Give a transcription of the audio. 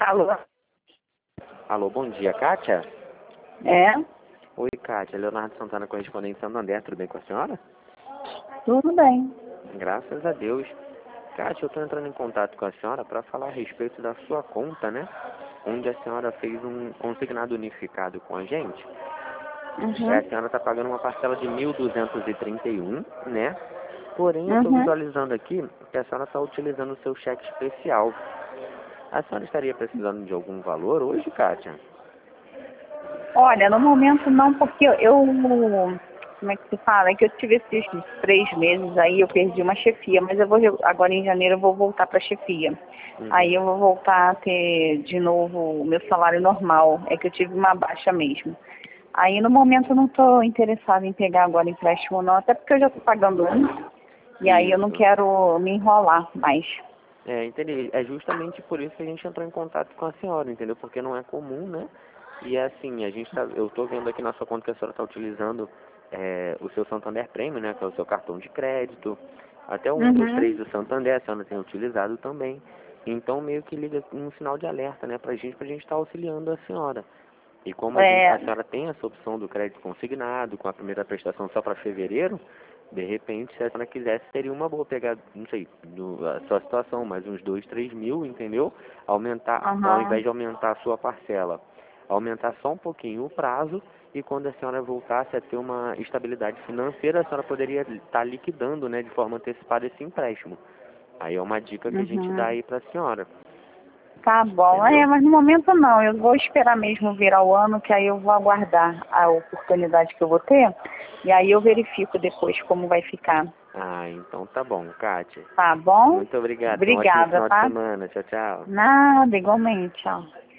Alô? Alô, bom dia, Kátia? É? Oi, Kátia. Leonardo Santana, correspondente Santander. Tudo bem com a senhora? Tudo bem. Graças a Deus. Kátia, eu estou entrando em contato com a senhora para falar a respeito da sua conta, né? Onde a senhora fez um consignado unificado com a gente. A senhora está pagando uma parcela de 1.231, né? Porém, eu estou visualizando aqui que a senhora está utilizando o seu cheque especial. A senhora estaria precisando de algum valor hoje, Kátia? Olha, no momento não, porque como é que se fala? É que eu tive esses 3 meses aí, eu perdi uma chefia, mas agora em janeiro eu vou voltar para a chefia. Aí eu vou voltar a ter de novo o meu salário normal, é que eu tive uma baixa mesmo. Aí no momento eu não estou interessada em pegar agora empréstimo não, até porque eu já estou pagando um, e aí eu não Isso. quero me enrolar mais. Entendi. É justamente por isso que a gente entrou em contato com a senhora, entendeu? Porque não é comum, né? E assim, eu estou vendo aqui na sua conta que a senhora está utilizando o seu Santander Premium, né? Que é o seu cartão de crédito. Até um dos três do Santander a senhora tem utilizado também. Então meio que liga um sinal de alerta, né? Pra gente estar auxiliando a senhora. E como a senhora tem essa opção do crédito consignado, com a primeira prestação só para fevereiro, de repente, se a senhora quisesse, seria uma boa pegar, não sei, a sua situação, mais uns 2, 3 mil, entendeu? Aumentar, ao invés de aumentar a sua parcela, aumentar só um pouquinho o prazo, e quando a senhora voltasse a ter uma estabilidade financeira, a senhora poderia estar liquidando, né, de forma antecipada esse empréstimo. Aí é uma dica que a gente dá aí para a senhora. Tá bom, Entendeu? mas no momento não, eu vou esperar mesmo virar o ano, que aí eu vou aguardar a oportunidade que eu vou ter, e aí eu verifico depois como vai ficar. Ah, então tá bom, Kátia. Tá bom? Muito obrigado. Tenha um ótimo Obrigada, final de tá? semana. Tchau, tchau. Nada, igualmente, tchau.